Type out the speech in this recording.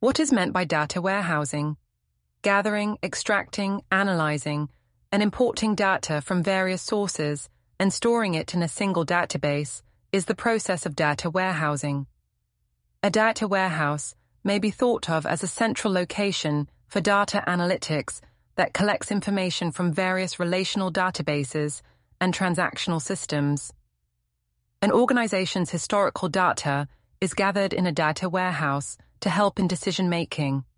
What is meant by data warehousing? Gathering, extracting, analyzing, and importing data from various sources and storing it in a single database is the process of data warehousing. A data warehouse may be thought of as a central location for data analytics that collects information from various relational databases and transactional systems. An organization's historical data is gathered in a data warehouse to help in decision-making.